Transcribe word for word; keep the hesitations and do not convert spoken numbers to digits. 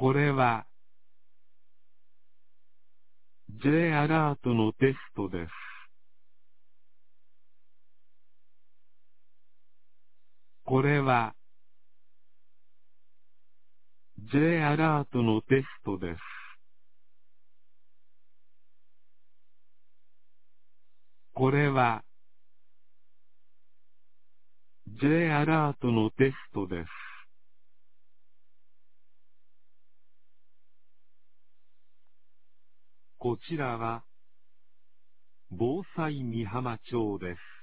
これは J アラートのテストです。これは J アラートのテストです。これは J アラートのテストです。こちらは防災美浜町です。